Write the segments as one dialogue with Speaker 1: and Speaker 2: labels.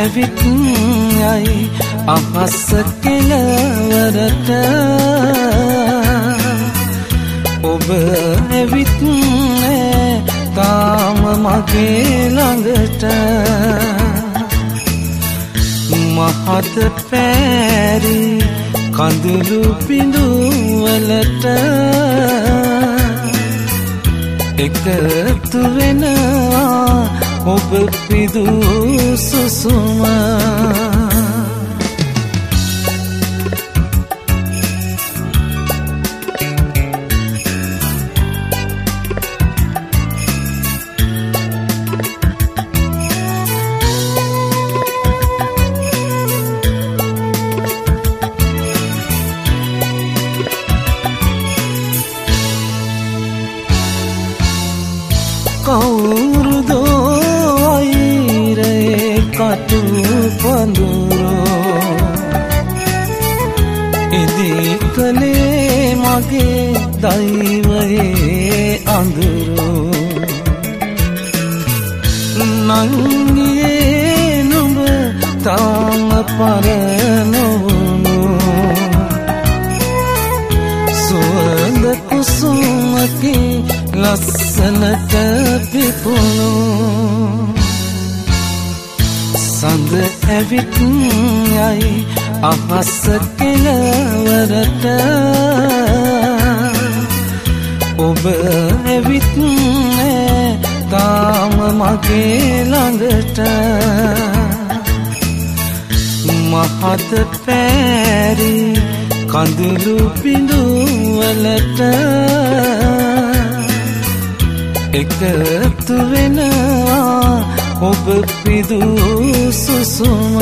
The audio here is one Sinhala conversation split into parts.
Speaker 1: ඇවිත් යයි අහස කෙළවරට ඔබ ඇවිත් තාම මගේ ළඟට මහත පැරි කඳුළු බිඳුවලට එකතු වෙනවා ඔබ පිදු සුසුම කවුරුදෝ අයිරේ කටු පඳුරෝ ඉදී කලේ මගේ දෛවයේ අඳුරෝ නංගියේ නුඹ තාම පරනොවුණු සුවඳ කුසුමකි ලස්සනට පිපුණු සඳ ඇවිත් යයි අහස කෙළවරට ඔබ ඇවිත් තාම මගේ ළඟට මහත පැරි කඳුළු බිඳුවලට එකතු වෙනවා ඔබ පිදු සුසුම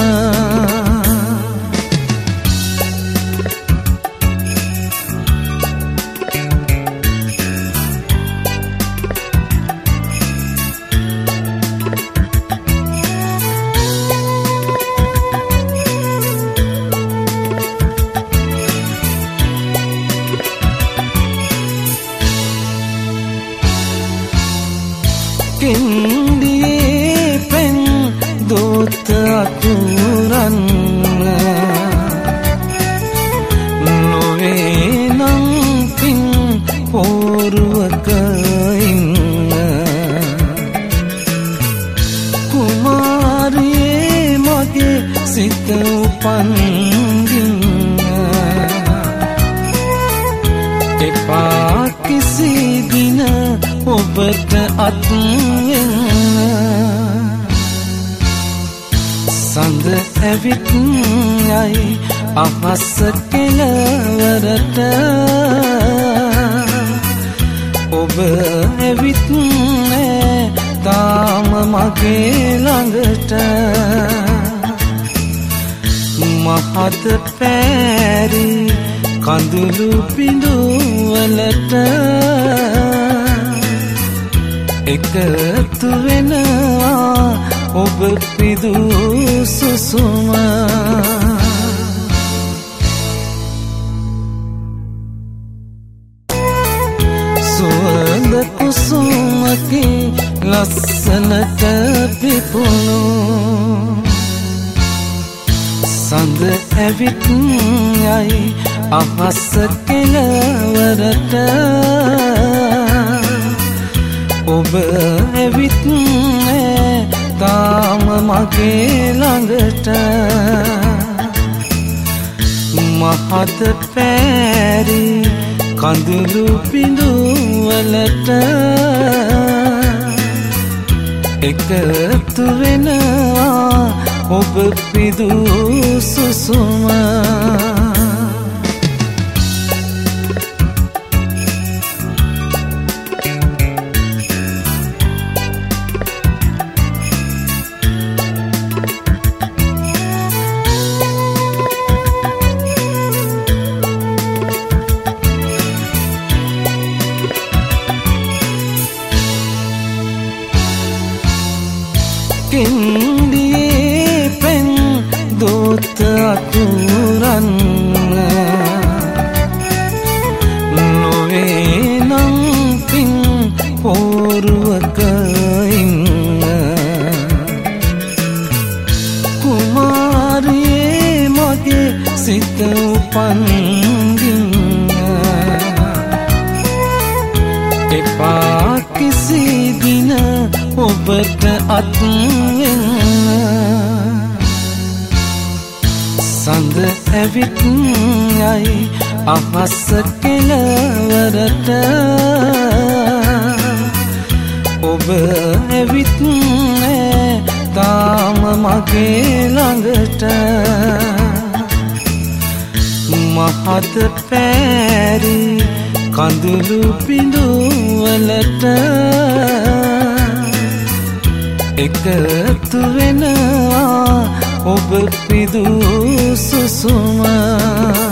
Speaker 1: කින්දියේ පෙන් දෝත අකුරන් නොවේ නම් පින් පෝරුවක ඉන්න කුමාරියේ මගේ සිත උපන්දින්න එපා කිසි දින ඔබට අත් වෙන්න සඳ ඇවිත් යයි අහස කෙළවරට ඔබ ඇවිත් තාම මගේ ළඟට මහත පැරි කඳුළු බිඳුවලට එකතු වෙනවා ඔබ පිදු සුසුම සුවඳ කුසුමකි ලස්සනට පිපුණු සඳ ඇවිත් යයි අහස කෙළවරට ඔබ ඇවිත් තාම මගේ ළඟට මහත පැරි කඳුළු බිඳුවලට එකතු වෙනවා ඔබ පිදු සුසුම කින්දියේ පෙන් දෝත අකුරන් සිත උපන්ගින්න එපා කිසි දින ඔබට අත් වෙන්න සඳ ඇවිත් යයි අහස කෙළවරට ඔබ ඇවිත් තාම මගේ ළඟට මහත පෑරි කඳුළු බිඳුවලට එකතු වෙනවා ඔබ පිදූ සුසුම